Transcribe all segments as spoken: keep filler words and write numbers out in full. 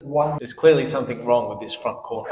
one. There's clearly something wrong with this front corner.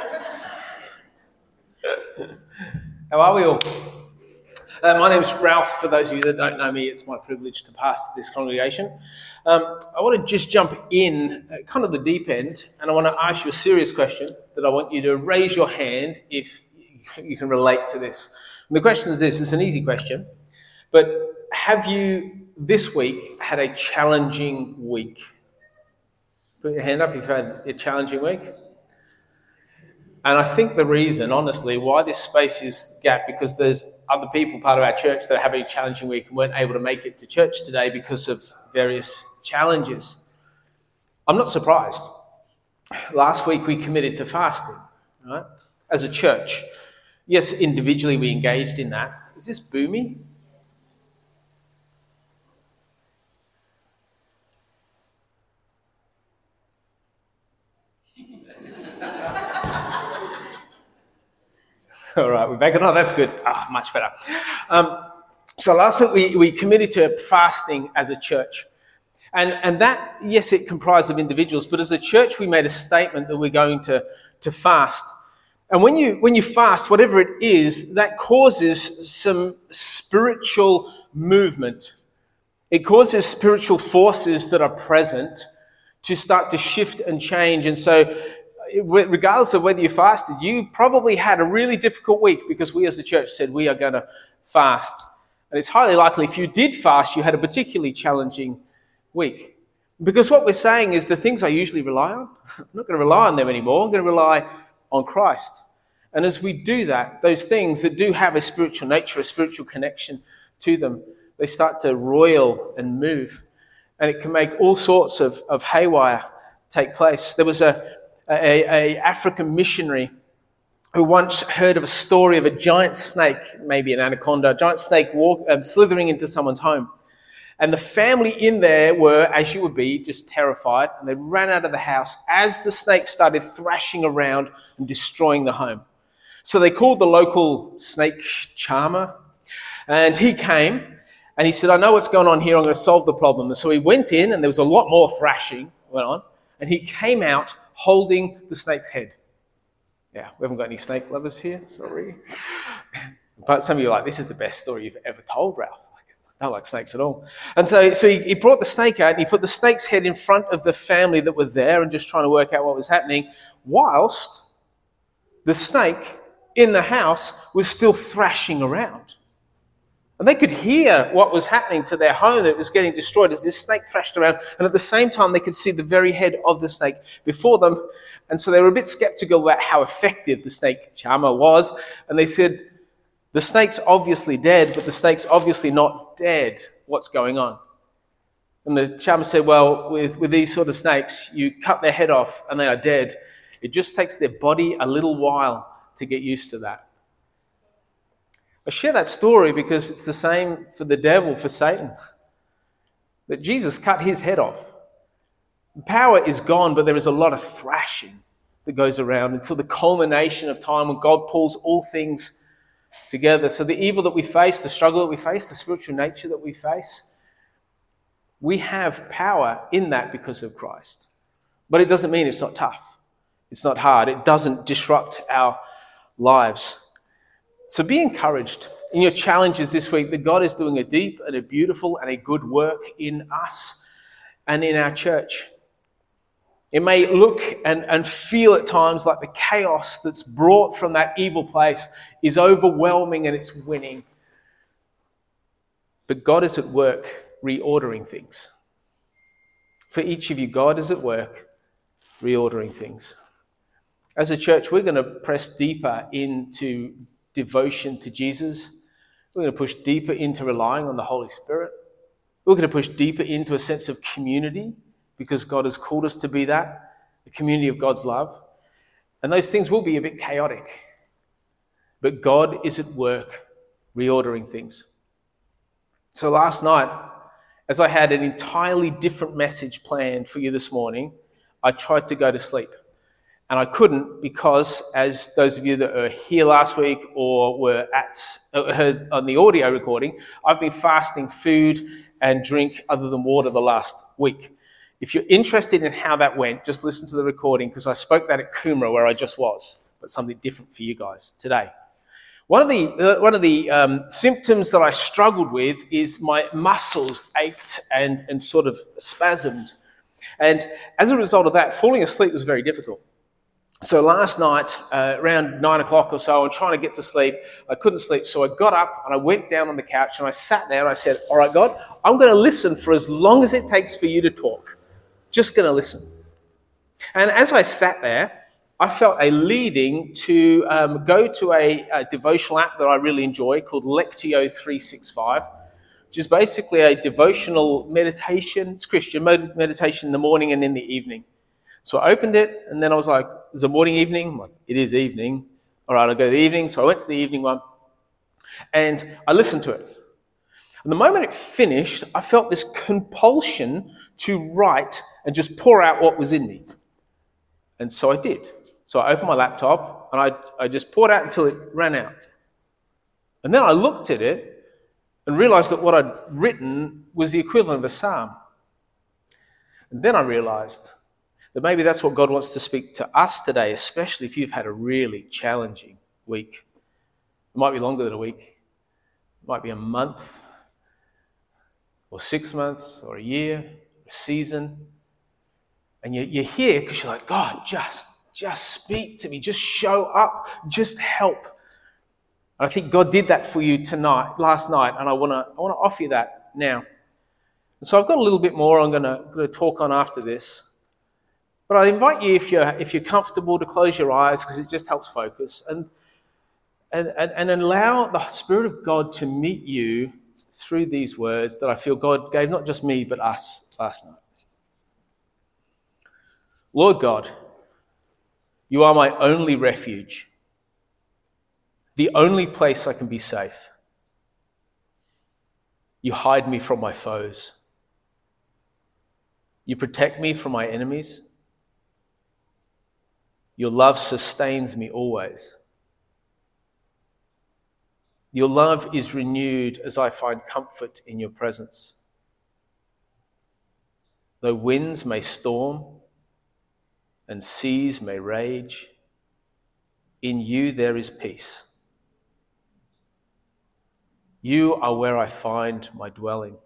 How are we all? Uh, my name is Ralph. For those of you that don't know me, it's my privilege to pastor this congregation. Um, I want to just jump in at kind of the deep end, and I want to ask you a serious question that I want you to raise your hand if you can relate to this. And the question is this, it's an easy question, but have you this week had a challenging week? Put your hand up if you've had a challenging week. And I think the reason, honestly, why this space is gapped, because there's other people, part of our church, that have a challenging week and weren't able to make it to church today because of various challenges. I'm not surprised. Last week we committed to fasting, right? As a church. Yes, individually we engaged in that. Is this boomy? All right, we're back. Oh, that's good. Ah, much better. Um, so last week we, we committed to fasting as a church. And, and that, yes, it comprised of individuals, but as a church we made a statement that we're going to, to fast. And when you, when you fast, whatever it is, that causes some spiritual movement. It causes spiritual forces that are present to start to shift and change. And so regardless of whether you fasted, you probably had a really difficult week because we as a church said we are going to fast. And it's highly likely if you did fast, you had a particularly challenging week. Because what we're saying is the things I usually rely on, I'm not going to rely on them anymore. I'm going to rely on Christ. And as we do that, those things that do have a spiritual nature, a spiritual connection to them, they start to roil and move. And it can make all sorts of, of haywire take place. There was a A, a African missionary who once heard of a story of a giant snake, maybe an anaconda, a giant snake walk, um, slithering into someone's home. And the family in there were, as you would be, just terrified. And they ran out of the house as the snake started thrashing around and destroying the home. So they called the local snake charmer. And he came and he said, I know what's going on here. I'm going to solve the problem. And so he went in and there was a lot more thrashing went on. And he came out holding the snake's head. Yeah, we haven't got any snake lovers here, sorry. But some of you are like, this is the best story you've ever told, Ralph. I don't like snakes at all. And so, so he, he brought the snake out and he put the snake's head in front of the family that were there and just trying to work out what was happening, whilst the snake in the house was still thrashing around. And they could hear what was happening to their home that was getting destroyed as this snake thrashed around. And at the same time, they could see the very head of the snake before them. And so they were a bit skeptical about how effective the snake charmer was. And they said, the snake's obviously dead, but the snake's obviously not dead. What's going on? And the charmer said, well, with, with these sort of snakes, you cut their head off and they are dead. It just takes their body a little while to get used to that. I share that story because it's the same for the devil, for Satan. That Jesus cut his head off. The power is gone, but there is a lot of thrashing that goes around until the culmination of time when God pulls all things together. So the evil that we face, the struggle that we face, the spiritual nature that we face, we have power in that because of Christ. But it doesn't mean it's not tough. It's not hard. It doesn't disrupt our lives. So be encouraged in your challenges this week that God is doing a deep and a beautiful and a good work in us and in our church. It may look and, and feel at times like the chaos that's brought from that evil place is overwhelming and it's winning. But God is at work reordering things. For each of you, God is at work reordering things. As a church, we're going to press deeper into devotion to Jesus. We're going to push deeper into relying on the Holy Spirit. We're going to push deeper into a sense of community because God has called us to be that, the community of God's love. And those things will be a bit chaotic. But God is at work reordering things. So last night, as I had an entirely different message planned for you this morning, I tried to go to sleep. And I couldn't because, as those of you that were here last week or were at heard on the audio recording, I've been fasting food and drink other than water the last week. If you're interested in how that went, just listen to the recording, because I spoke that at Coomera where I just was, but something different for you guys today. One of the, uh, one of the um, symptoms that I struggled with is my muscles ached and, and sort of spasmed. And as a result of that, falling asleep was very difficult. So last night, uh, around nine o'clock or so, I'm trying to get to sleep. I couldn't sleep, so I got up and I went down on the couch and I sat there and I said, all right, God, I'm going to listen for as long as it takes for you to talk. Just going to listen. And as I sat there, I felt a leading to um, go to a, a devotional app that I really enjoy called Lectio three sixty-five, which is basically a devotional meditation. It's Christian meditation in the morning and in the evening. So I opened it, and then I was like, is it morning, evening? I'm like, it is evening. All right, I'll go to the evening. So I went to the evening one, and I listened to it. And the moment it finished, I felt this compulsion to write and just pour out what was in me. And so I did. So I opened my laptop, and I, I just poured out until it ran out. And then I looked at it and realized that what I'd written was the equivalent of a psalm. And then I realized that maybe that's what God wants to speak to us today, especially if you've had a really challenging week. It might be longer than a week. It might be a month, or six months, or a year, or a season. And you, you're here because you're like, God, just, just speak to me. Just show up. Just help. And I think God did that for you tonight, last night, and I want to I want to offer you that now. And so I've got a little bit more I'm going to, going to talk on after this. But I invite you, if you're if you're comfortable, to close your eyes, because it just helps focus, and, and and and allow the Spirit of God to meet you through these words that I feel God gave not just me but us last night. Lord God, you are my only refuge, the only place I can be safe. You hide me from my foes. You protect me from my enemies. Your love sustains me always. Your love is renewed as I find comfort in your presence. Though winds may storm and seas may rage, in you there is peace. You are where I find my dwelling,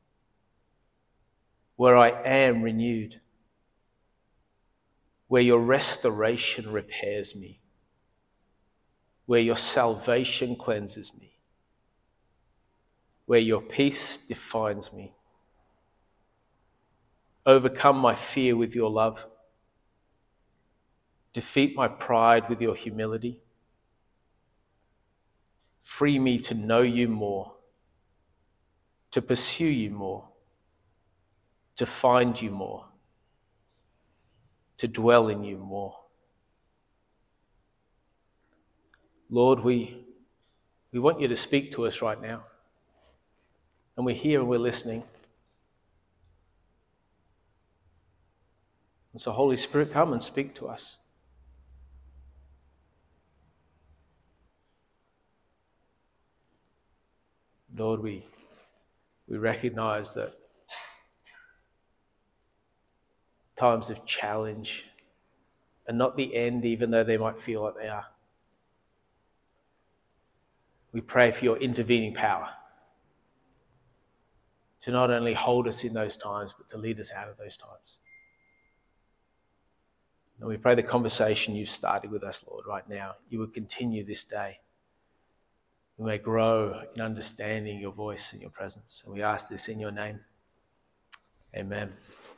where I am renewed, where your restoration repairs me, where your salvation cleanses me, where your peace defines me. Overcome my fear with your love. Defeat my pride with your humility. Free me to know you more, to pursue you more, to find you more, to dwell in you more. Lord, we, we want you to speak to us right now. And we're here and we're listening. And so, Holy Spirit, come and speak to us. Lord, we, we recognize that times of challenge are not the end, even though they might feel like they are. We pray for your intervening power to not only hold us in those times, but to lead us out of those times. And we pray the conversation you've started with us, Lord, right now, you will continue this day. We may grow in understanding your voice and your presence. And we ask this in your name. Amen.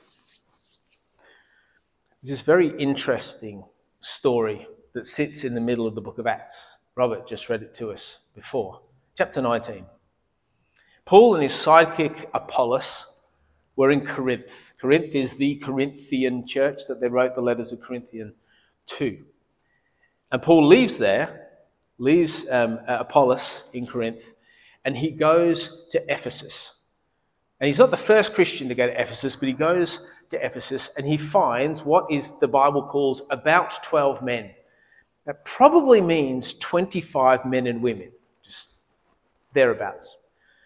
There's this very interesting story that sits in the middle of the book of Acts. Robert just read it to us before. Chapter nineteen. Paul and his sidekick Apollos were in Corinth. Corinth is the Corinthian church that they wrote the letters of Corinthians to. And Paul leaves there, leaves um, Apollos in Corinth, and he goes to Ephesus. And he's not the first Christian to go to Ephesus, but he goes to Ephesus and he finds what is the Bible calls about twelve men. That probably means twenty-five men and women, just thereabouts.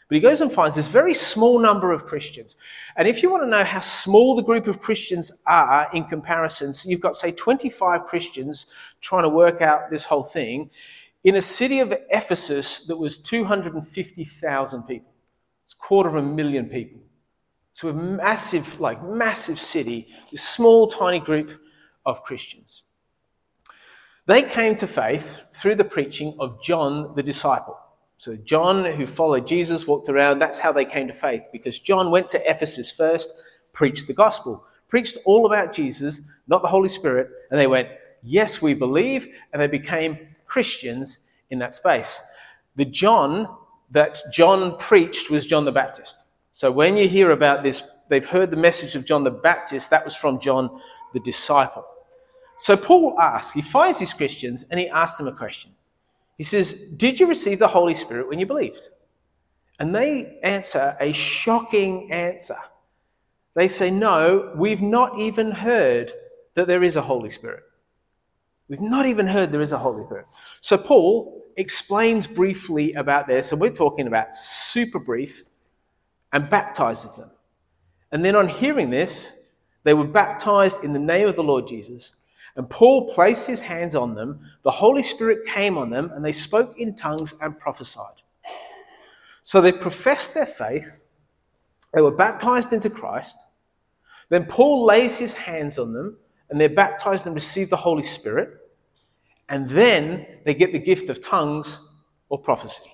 But he goes and finds this very small number of Christians. And if you want to know how small the group of Christians are in comparison, so you've got, say, twenty-five Christians trying to work out this whole thing, in a city of Ephesus that was two hundred fifty thousand people. It's a quarter of a million people. So a massive, like massive city, this small, tiny group of Christians. They came to faith through the preaching of John the disciple. So John, who followed Jesus, walked around. That's how they came to faith, because John went to Ephesus first, preached the gospel, preached all about Jesus, not the Holy Spirit, and they went, yes, we believe, and they became Christians in that space. The John that John preached was John the Baptist. So when you hear about this, they've heard the message of John the Baptist, that was from John the disciple. So Paul asks, he finds these Christians and he asks them a question. He says, did you receive the Holy Spirit when you believed? And they answer a shocking answer. They say, no, we've not even heard that there is a Holy Spirit. We've not even heard there is a Holy Spirit. So Paul explains briefly about this, and we're talking about super brief, and baptizes them. And then on hearing this, they were baptized in the name of the Lord Jesus. And Paul placed his hands on them, the Holy Spirit came on them, and they spoke in tongues and prophesied. So they professed their faith, they were baptized into Christ. Then Paul lays his hands on them, and they're baptized and receive the Holy Spirit. And then they get the gift of tongues or prophecy.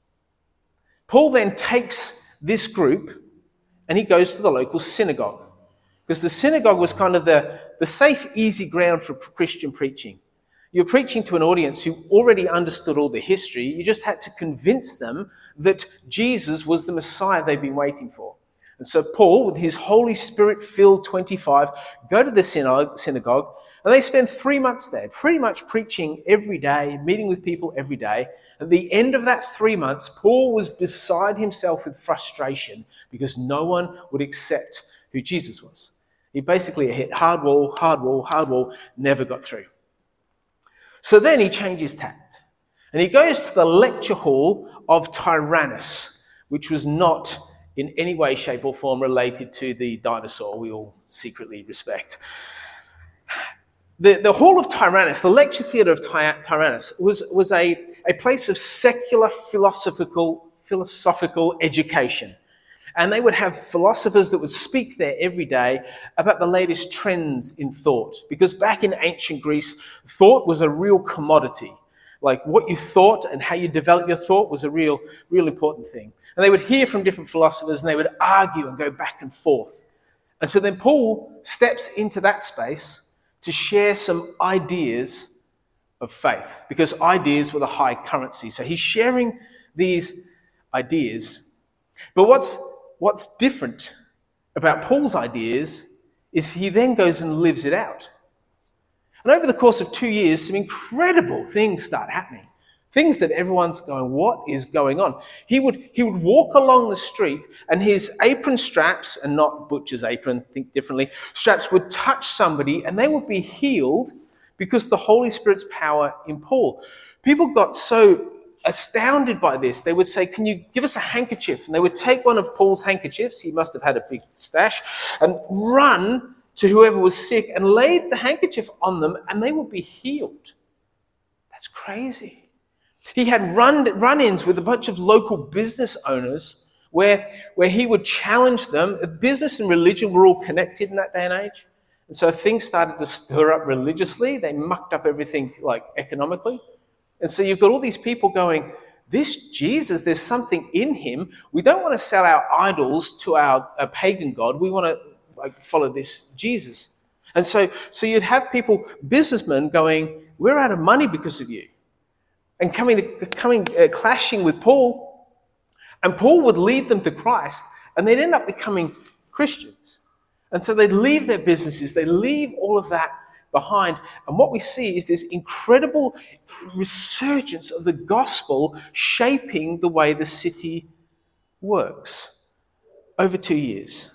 Paul then takes this group and he goes to the local synagogue, because the synagogue was kind of the, the safe, easy ground for Christian preaching. You're preaching to an audience who already understood all the history. You just had to convince them that Jesus was the Messiah they've been waiting for. And so Paul, with his Holy Spirit-filled twenty-five, go to the synagogue, and they spend three months there, pretty much preaching every day, meeting with people every day. At the end of that three months, Paul was beside himself with frustration because no one would accept who Jesus was. He basically hit hard wall, hard wall, hard wall, never got through. So then he changes tact, and he goes to the lecture hall of Tyrannus, which was not in any way, shape, or form related to the dinosaur we all secretly respect. The, the hall of Tyrannus, the lecture theatre of Ty- Tyrannus, was, was a, a place of secular philosophical, philosophical education. And they would have philosophers that would speak there every day about the latest trends in thought. Because back in ancient Greece, thought was a real commodity. Like what you thought and how you developed your thought was a real, real important thing. And they would hear from different philosophers and they would argue and go back and forth. And so then Paul steps into that space to share some ideas of faith, because ideas were the high currency. So he's sharing these ideas. But what's, what's different about Paul's ideas is he then goes and lives it out. And over the course of two years, some incredible things start happening. Things that everyone's going, what is going on? He would, he would walk along the street and his apron straps, and not butcher's apron, think differently, straps would touch somebody and they would be healed because the Holy Spirit's power in Paul. People got so astounded by this. They would say, can you give us a handkerchief? And they would take one of Paul's handkerchiefs, he must have had a big stash, and run to whoever was sick and laid the handkerchief on them and they would be healed. That's crazy. He had run, run-ins with a bunch of local business owners where, where he would challenge them. Business and religion were all connected in that day and age. And so things started to stir up religiously. They mucked up everything like economically. And so you've got all these people going, this Jesus, there's something in him. We don't want to sell our idols to our a pagan god. We want to like follow this Jesus. And so, so you'd have people, businessmen going, we're out of money because of you. And coming, coming uh, clashing with Paul. And Paul would lead them to Christ, and they'd end up becoming Christians. And so they'd leave their businesses, they leave all of that behind. And what we see is this incredible resurgence of the gospel shaping the way the city works over two years.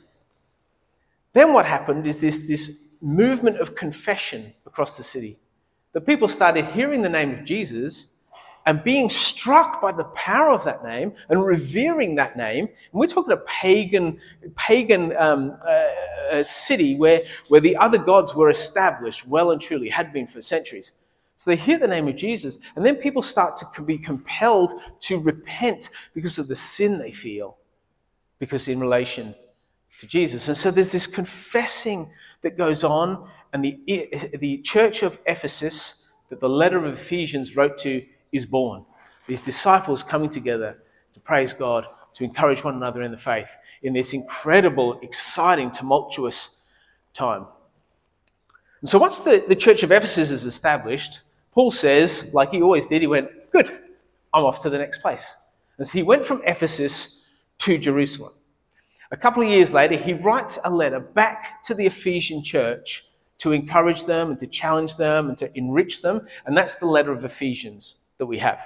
Then what happened is this, this movement of confession across the city. The people started hearing the name of Jesus, and being struck by the power of that name and revering that name. And we're talking a pagan, pagan um, uh, city where, where the other gods were established well and truly, had been for centuries. So they hear the name of Jesus, and then people start to be compelled to repent because of the sin they feel, because in relation to Jesus. And so there's this confessing that goes on, and the, the church of Ephesus that the letter of Ephesians wrote to is born. These disciples coming together to praise God, to encourage one another in the faith in this incredible, exciting, tumultuous time. And so once the, the church of Ephesus is established, Paul says, like he always did, he went, good, I'm off to the next place. And so he went from Ephesus to Jerusalem. A couple of years later, he writes a letter back to the Ephesian church to encourage them and to challenge them and to enrich them. And that's the letter of Ephesians that we have.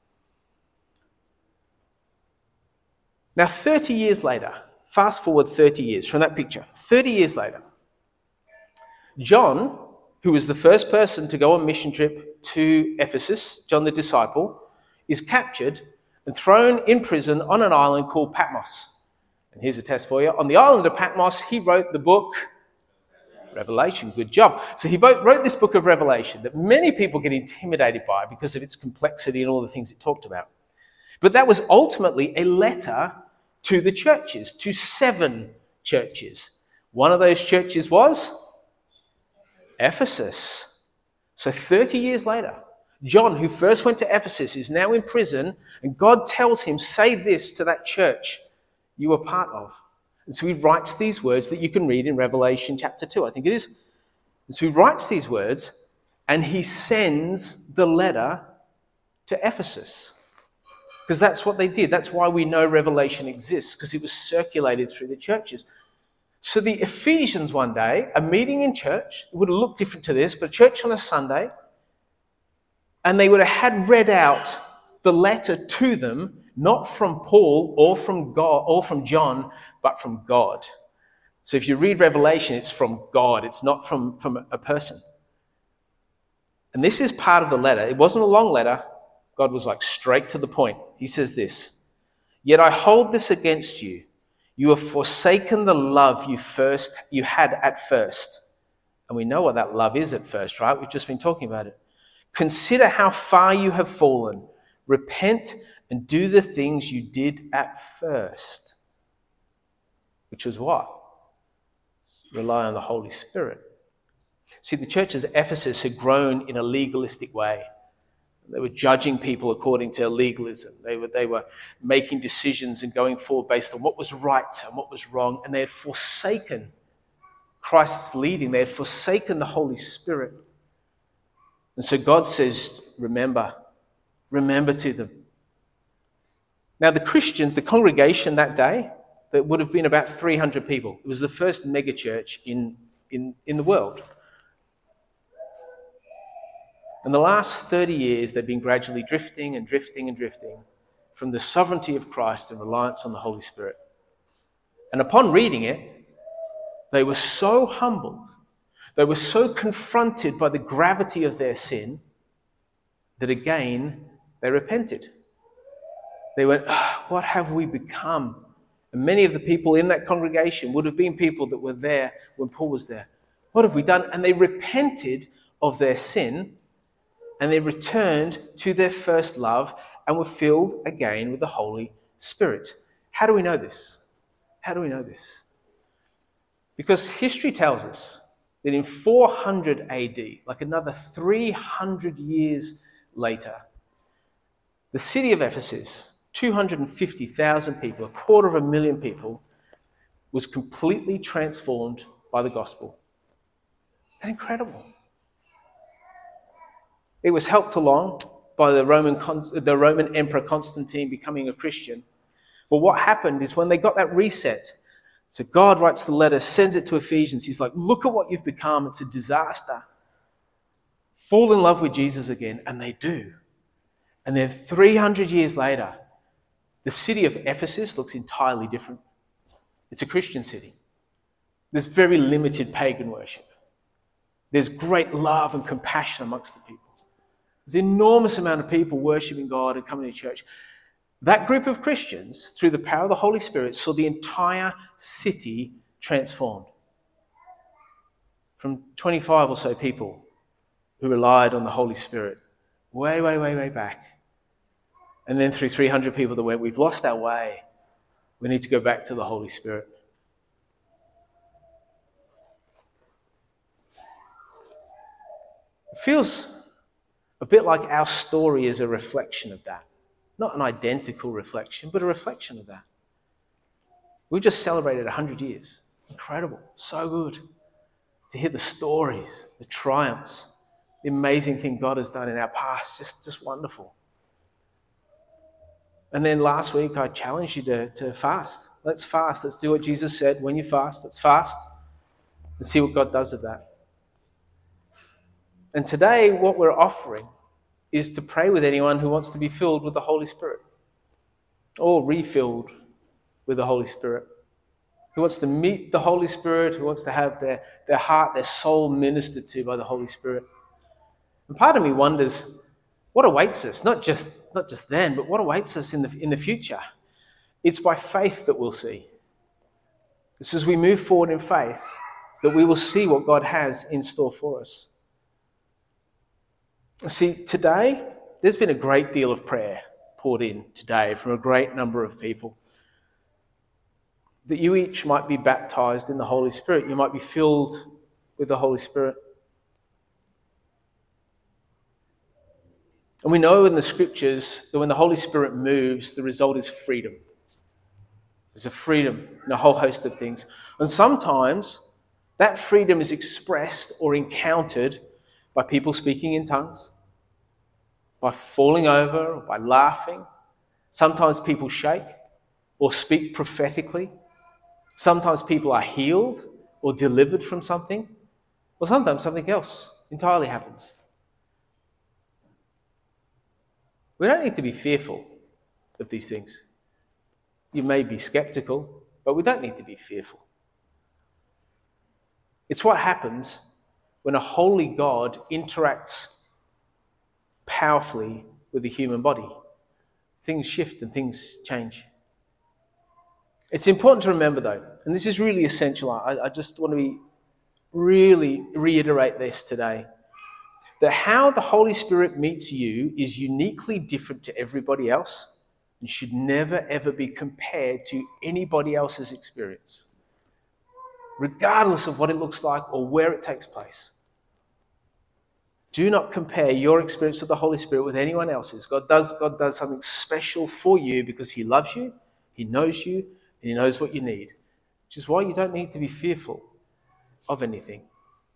Now, thirty years later, fast forward thirty years from that picture, thirty years later, John, who was the first person to go on mission trip to Ephesus, John the disciple, is captured and thrown in prison on an island called Patmos. And here's a test for you. On the island of Patmos, he wrote the book Revelation. Good job. So he wrote this book of Revelation that many people get intimidated by because of its complexity and all the things it talked about. But that was ultimately a letter to the churches, to seven churches. One of those churches was Ephesus. So thirty years later, John, who first went to Ephesus, is now in prison, and God tells him, say this to that church you were part of. And so he writes these words that you can read in Revelation chapter two, I think it is. And so he writes these words, and he sends the letter to Ephesus. Because that's what they did. That's why we know Revelation exists, because it was circulated through the churches. So the Ephesians one day, a meeting in church, it would have looked different to this, but church on a Sunday, and they would have had read out the letter to them, not from Paul or from God or from John, but from God. So if you read Revelation, it's from God. It's not from, from a person. And this is part of the letter. It wasn't a long letter. God was like straight to the point. He says this, yet I hold this against you. You have forsaken the love you first you had at first. And we know what that love is at first, right? We've just been talking about it. Consider how far you have fallen. Repent and do the things you did at first. Which was what? Rely on the Holy Spirit. See, the churches at Ephesus had grown in a legalistic way. They were judging people according to legalism. They were, they were making decisions and going forward based on what was right and what was wrong. And they had forsaken Christ's leading. They had forsaken the Holy Spirit. And so God says, remember, remember to them. Now the Christians, the congregation that day, that would have been about three hundred people. It was the first megachurch in, in, in the world. In the last thirty years, they've been gradually drifting and drifting and drifting from the sovereignty of Christ and reliance on the Holy Spirit. And upon reading it, they were so humbled, they were so confronted by the gravity of their sin, that again, they repented. They went, oh, what have we become? And many of the people in that congregation would have been people that were there when Paul was there. What have we done? And they repented of their sin, and they returned to their first love and were filled again with the Holy Spirit. How do we know this? How do we know this? Because history tells us that in four hundred A D, like another three hundred years later, the city of Ephesus, two hundred fifty thousand people, a quarter of a million people, was completely transformed by the gospel. That's incredible. It was helped along by the Roman, the Roman Emperor Constantine becoming a Christian. But what happened is when they got that reset, so God writes the letter, sends it to Ephesians. He's like, look at what you've become. It's a disaster. Fall in love with Jesus again. And they do. And then three hundred years later, the city of Ephesus looks entirely different. It's a Christian city. There's very limited pagan worship. There's great love and compassion amongst the people. There's an enormous amount of people worshiping God and coming to church. That group of Christians, through the power of the Holy Spirit, saw the entire city transformed. From twenty-five or so people who relied on the Holy Spirit way, way, way, way back. And then through three hundred people that went, we've lost our way. We need to go back to the Holy Spirit. It feels a bit like our story is a reflection of that. Not an identical reflection, but a reflection of that. We've just celebrated one hundred years. Incredible. So good to hear the stories, the triumphs, the amazing thing God has done in our past. Just, just wonderful. And then last week, I challenged you to, to fast. Let's fast. Let's do what Jesus said. When you fast, let's fast and see what God does with that. And today, what we're offering is to pray with anyone who wants to be filled with the Holy Spirit or refilled with the Holy Spirit, who wants to meet the Holy Spirit, who wants to have their, their heart, their soul ministered to by the Holy Spirit. And part of me wonders, what awaits us? Not just, not just then, but what awaits us in the, in the future? It's by faith that we'll see. It's as we move forward in faith that we will see what God has in store for us. See, today, there's been a great deal of prayer poured in today from a great number of people. That you each might be baptized in the Holy Spirit. You might be filled with the Holy Spirit. And we know in the scriptures that when the Holy Spirit moves, the result is freedom. There's a freedom in a whole host of things. And sometimes that freedom is expressed or encountered by people speaking in tongues, by falling over, or by laughing. Sometimes people shake or speak prophetically. Sometimes people are healed or delivered from something, or sometimes something else entirely happens. We don't need to be fearful of these things. You may be skeptical, but we don't need to be fearful. It's what happens when a holy God interacts powerfully with the human body. Things shift and things change. It's important to remember, though, and this is really essential. I, I just want to be really reiterate this today, that how the Holy Spirit meets you is uniquely different to everybody else and should never, ever be compared to anybody else's experience, regardless of what it looks like or where it takes place. Do not compare your experience with the Holy Spirit with anyone else's. God does, God does something special for you because he loves you, he knows you, and he knows what you need, which is why you don't need to be fearful of anything.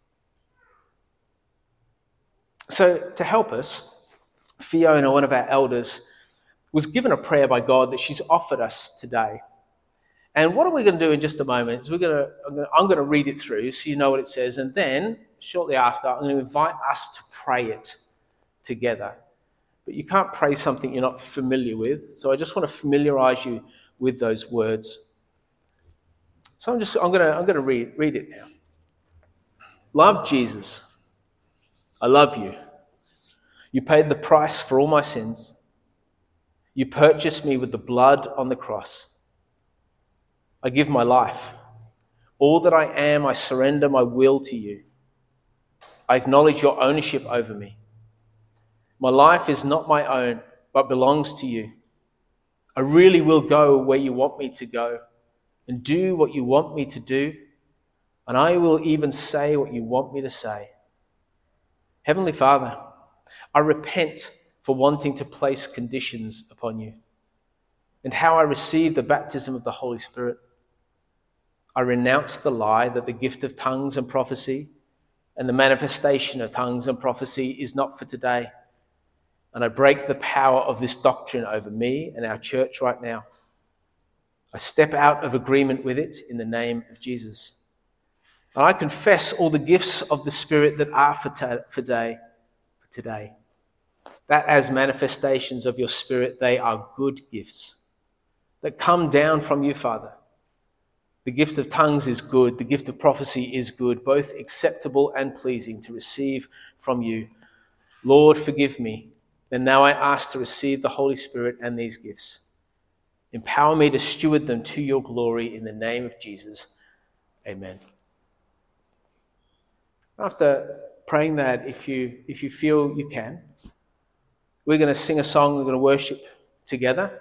So to help us, Fiona, one of our elders, was given a prayer by God that she's offered us today. And what are we going to do in just a moment is we're going to, I'm going to, I'm going to read it through so you know what it says. And then shortly after, I'm going to invite us to pray it together. But you can't pray something you're not familiar with. So I just want to familiarize you with those words. So I'm just, I'm going to, I'm going to read, read it now. Love Jesus. I love you. You paid the price for all my sins. You purchased me with the blood on the cross. I give my life. All that I am, I surrender my will to you. I acknowledge your ownership over me. My life is not my own, but belongs to you. I really will go where you want me to go and do what you want me to do, and I will even say what you want me to say. Heavenly Father, I repent for wanting to place conditions upon you and how I received the baptism of the Holy Spirit. I renounce the lie that the gift of tongues and prophecy and the manifestation of tongues and prophecy is not for today. And I break the power of this doctrine over me and our church right now. I step out of agreement with it in the name of Jesus. And I confess all the gifts of the Spirit that are for, ta- for, today, for today. That as manifestations of your Spirit, they are good gifts that come down from you, Father. The gift of tongues is good. The gift of prophecy is good, both acceptable and pleasing to receive from you. Lord, forgive me. And now I ask to receive the Holy Spirit and these gifts. Empower me to steward them to your glory in the name of Jesus. Amen. After praying that, if you, if you feel you can, we're going to sing a song, we're going to worship together.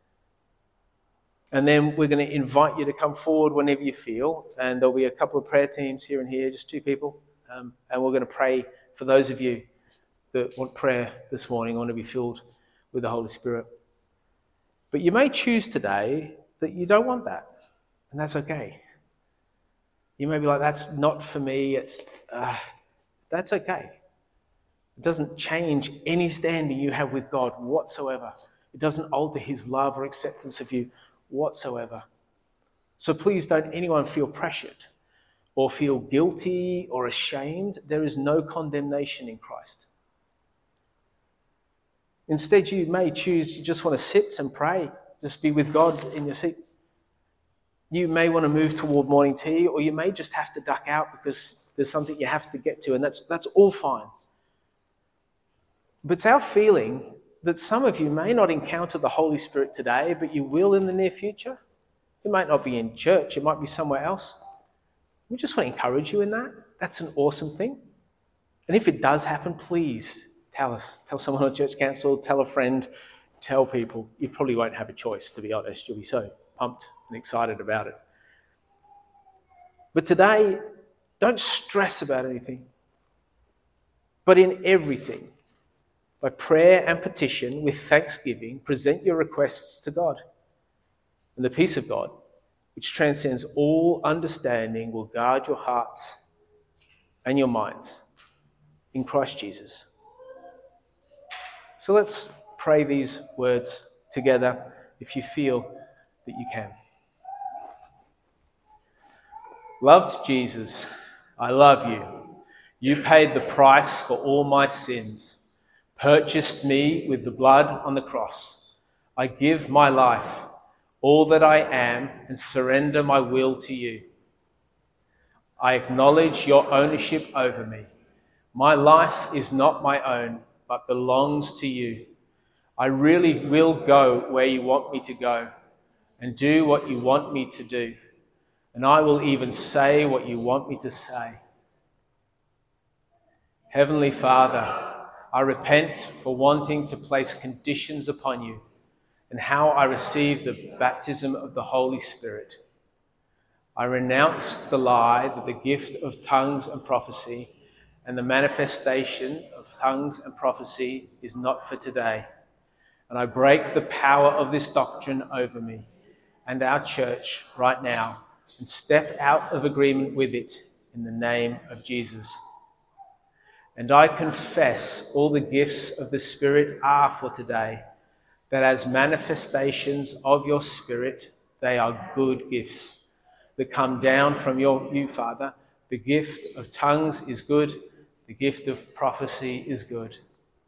And then we're going to invite you to come forward whenever you feel. And there'll be a couple of prayer teams here and here, just two people. Um, and we're going to pray for those of you that want prayer this morning, want to be filled with the Holy Spirit. But you may choose today that you don't want that. And that's okay. You may be like, that's not for me. It's uh, that's okay. It doesn't change any standing you have with God whatsoever. It doesn't alter his love or acceptance of you whatsoever. So please don't anyone feel pressured or feel guilty or ashamed. There is no condemnation in Christ. Instead, you may choose, you just want to sit and pray, just be with God in your seat. You may want to move toward morning tea, or you may just have to duck out because there's something you have to get to, and that's, that's all fine. But it's our feeling that some of you may not encounter the Holy Spirit today, but you will in the near future. It might not be in church, it might be somewhere else. We just want to encourage you in that. That's an awesome thing. And if it does happen, please tell us. Tell someone on church council, tell a friend, tell people. You probably won't have a choice, to be honest. You'll be so pumped and excited about it. But today, don't stress about anything. But in everything, by prayer and petition, with thanksgiving, present your requests to God. And the peace of God, which transcends all understanding, will guard your hearts and your minds in Christ Jesus. So let's pray these words together if you feel that you can. Loved Jesus, I love you. You paid the price for all my sins, purchased me with the blood on the cross. I give my life, all that I am, and surrender my will to you. I acknowledge your ownership over me. My life is not my own, but belongs to you. I really will go where you want me to go and do what you want me to do. And I will even say what you want me to say. Heavenly Father, I repent for wanting to place conditions upon you and how I receive the baptism of the Holy Spirit. I renounce the lie that the gift of tongues and prophecy and the manifestation of tongues and prophecy is not for today. And I break the power of this doctrine over me and our church right now and step out of agreement with it in the name of Jesus. And I confess all the gifts of the Spirit are for today, that as manifestations of your Spirit, they are good gifts that come down from your, you, Father. The gift of tongues is good. The gift of prophecy is good.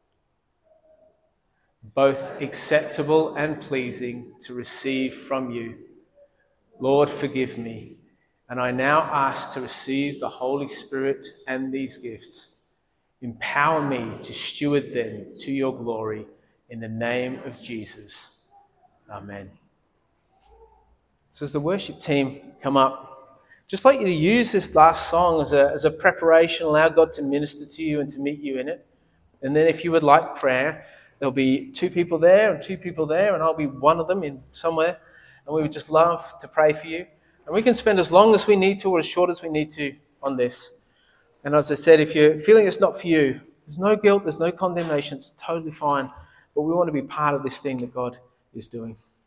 Both acceptable and pleasing to receive from you. Lord, forgive me. And I now ask to receive the Holy Spirit and these gifts. Empower me to steward them to your glory in the name of Jesus. Amen. So as the worship team come up, just like you to use this last song as a, as a preparation, allow God to minister to you and to meet you in it. And then if you would like prayer, there'll be two people there and two people there, and I'll be one of them in somewhere. And we would just love to pray for you. And we can spend as long as we need to or as short as we need to on this. And as I said, if you're feeling it's not for you, there's no guilt, there's no condemnation, it's totally fine. But we want to be part of this thing that God is doing.